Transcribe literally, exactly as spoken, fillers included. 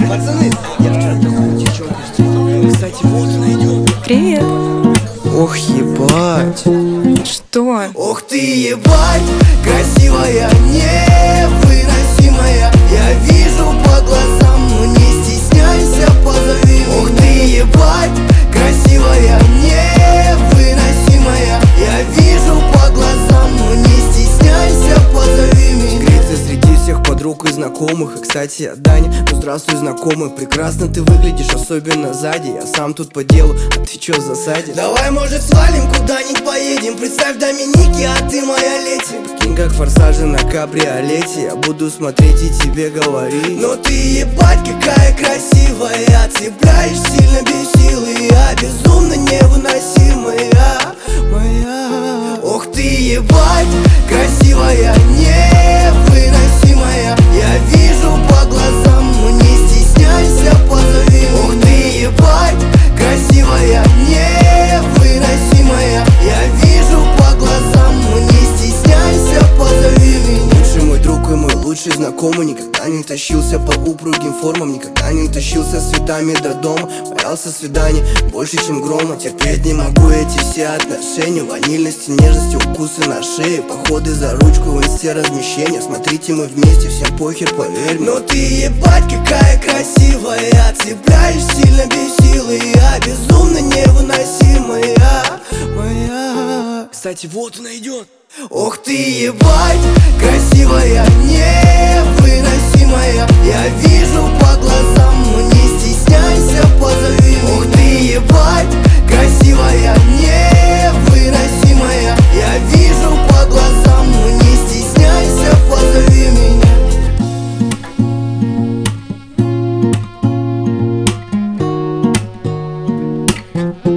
Пацаны, я такую девчонку встретил. Кстати, вот она идет. Привет. Ох, ебать. Что? Ох ты, ебать, красивая, невыносимая. Я вижу по глазам, но не стесняйся, позови меня. Ох ты, ебать, красивая, невыносимая. Я вижу по глазам, но не стесняйся, позови меня. Секреты среди всех подруг и знакомых. И, кстати, я Даня, ну здравствуй, знакомый. Прекрасно ты выглядишь, особенно сзади. Я сам тут по делу, а ты чё в засаде? Давай, может, свалим куда-нибудь поедем. Представь Доминики, а ты моя леди. Прикинь, как форсажи на кабриолете. Я буду смотреть и тебе говорить. Но ты, ебать, какая красивая. Цепляешь сильно без силы. Я безумно невыносимая моя. Ох ты, ебать, красивая, невыносимая. Я вижу по глазам, но не стесняйся, позови. Ох ты, ебать, красивая, невыносимая. Я вижу по глазам, но не стесняйся, позови меня. Лучший мой друг и мой лучший знакомый. Никогда не тащился по упругим формам. Никогда не тащился с цветами до дома. Боялся свиданий больше, чем грома. Терпеть не могу эти все отношения. Ванильности, нежности, укусы на шее. Походы за ручку, в инсте размещения. Смотрите, мы вместе, всем похер, поверь мне. Но ты, ебать, какая красивая. Цепляешь сильно без силы. Я безумно невыносимая моя. Кстати, вот она идет. Ох ты, ебать, красивая, невыносимая. Я вижу по глазам, но не стесняйся, позови. Ох ты, ебать, красивая, невыносимая. Я вижу по глазам, но не стесняйся, позови меня. Thank